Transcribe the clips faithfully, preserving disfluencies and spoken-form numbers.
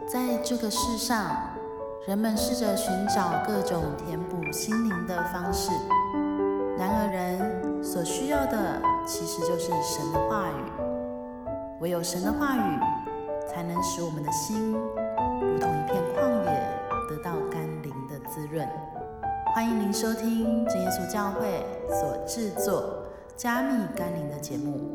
在这个世上，人们试着寻找各种填补心灵的方式，然而人所需要的其实就是神的话语。唯有神的话语，才能使我们的心如同一片旷野，得到甘霖的滋润。欢迎您收听真耶稣教会所制作加密甘霖的节目。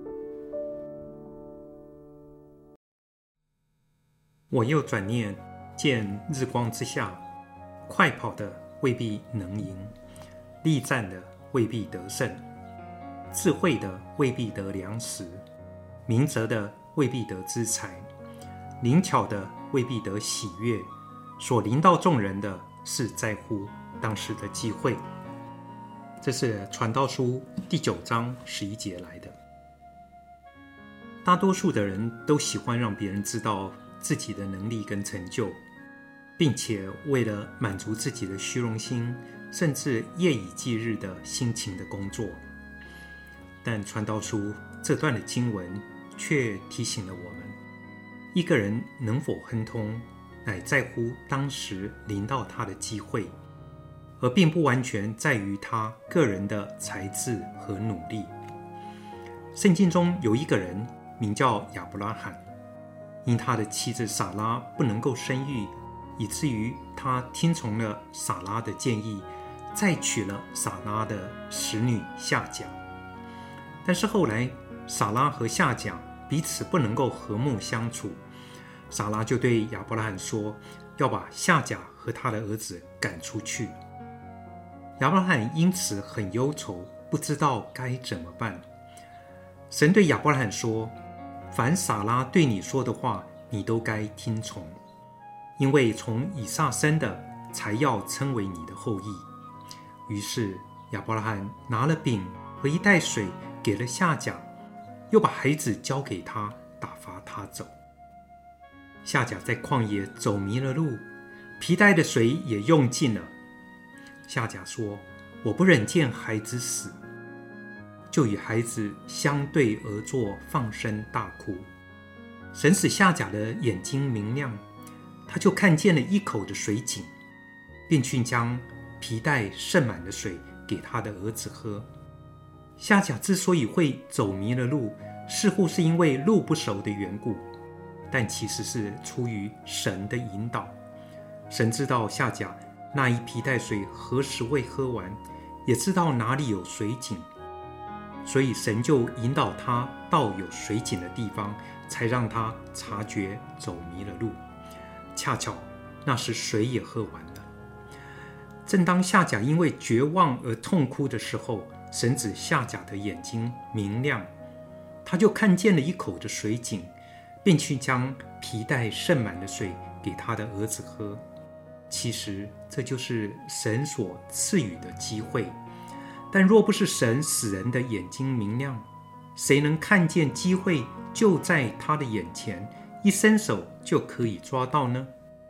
我又转念，见日光之下，快跑的未必能赢，力战的未必得胜，智慧的未必得粮食，明哲的未必得资财，灵巧的未必得喜悦，所临到众人的是在乎当时的机会。这是传道书第九章十一节来的。大多数的人都喜欢让别人知道自己的能力跟成就，并且为了满足自己的虚荣心，甚至夜以继日的辛勤的工作。但传道书这段的经文却提醒了我们，一个人能否亨通，乃在乎当时临到他的机会，而并不完全在于他个人的才智和努力。圣经中有一个人名叫亚伯拉罕，因他的妻子撒拉不能够生育，以至于他听从了撒拉的建议，再娶了撒拉的使女夏甲。但是后来撒拉和夏甲彼此不能够和睦相处，撒拉就对亚伯拉罕说，要把夏甲和他的儿子赶出去。亚伯拉罕因此很忧愁，不知道该怎么办。神对亚伯拉罕说，凡撒拉对你说的话，你都该听从，因为从以撒生的才要称为你的后裔。于是亚伯拉罕拿了饼和一袋水给了夏甲，又把孩子交给他，打发他走。夏甲在旷野走迷了路，皮带的水也用尽了。夏甲说，我不忍见孩子死，就与孩子相对而坐，放声大哭。神使夏甲的眼睛明亮，他就看见了一口的水井，并去将皮带盛满的水给他的儿子喝。夏甲之所以会走迷了路，似乎是因为路不熟的缘故，但其实是出于神的引导。神知道夏甲那一皮带水何时未喝完，也知道哪里有水井，所以神就引导他到有水井的地方，才让他察觉走迷了路。恰巧那时水也喝完了。正当夏甲因为绝望而痛哭的时候，神使夏甲的眼睛明亮，他就看见了一口的水井，并去将皮带盛满的水给他的儿子喝。其实这就是神所赐予的机会，但若不是神使人的眼睛明亮，谁能看见机会就在他的眼前，一伸手就可以抓到呢？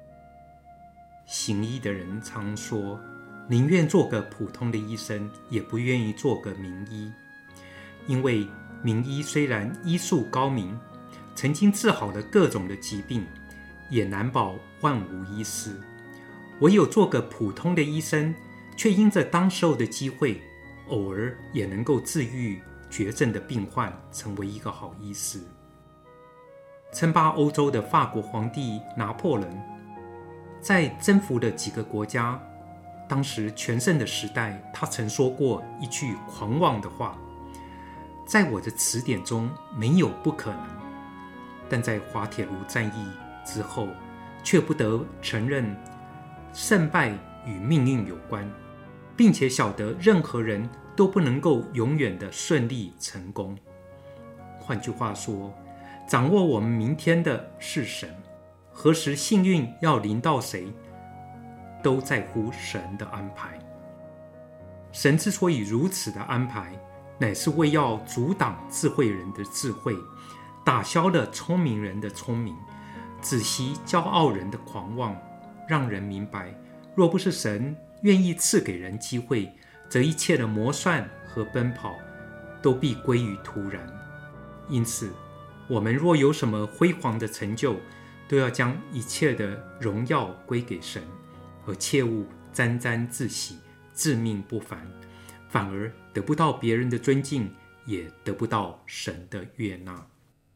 行医的人常说，宁愿做个普通的医生，也不愿意做个名医。因为名医虽然医术高明，曾经治好了各种的疾病，也难保万无一失。唯有做个普通的医生，却因着当时候的机会，偶尔也能够治愈绝症的病患，成为一个好医师。称霸欧洲的法国皇帝拿破仑，在征服了几个国家，当时全盛的时代，他曾说过一句狂妄的话，在我的词典中没有不可能，但在滑铁卢战役之后，却不得承认胜败与命运有关，并且晓得任何人都不能够永远的顺利成功。换句话说，掌握我们明天的是神，何时幸运要临到谁，都在乎神的安排。神之所以如此的安排，乃是为要阻挡智慧人的智慧，打消了聪明人的聪明，止息骄傲人的狂妄，让人明白，若不是神愿意赐给人机会，则一切的谋算和奔跑都必归于突然。因此，我们若有什么辉煌的成就， 都要将一切的荣耀归给神，而切勿沾沾自喜，自命不凡，反而得不到别人的尊敬，也得不到神的悦纳。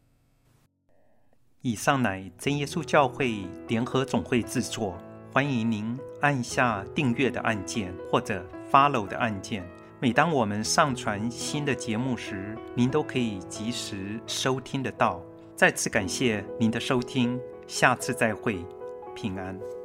以上乃真耶稣教会联合总会制作，欢迎您按下订阅的按键或者 follow 的按键，每当我们上传新的节目时，您都可以及时收听得到。再次感谢您的收听，下次再会，平安。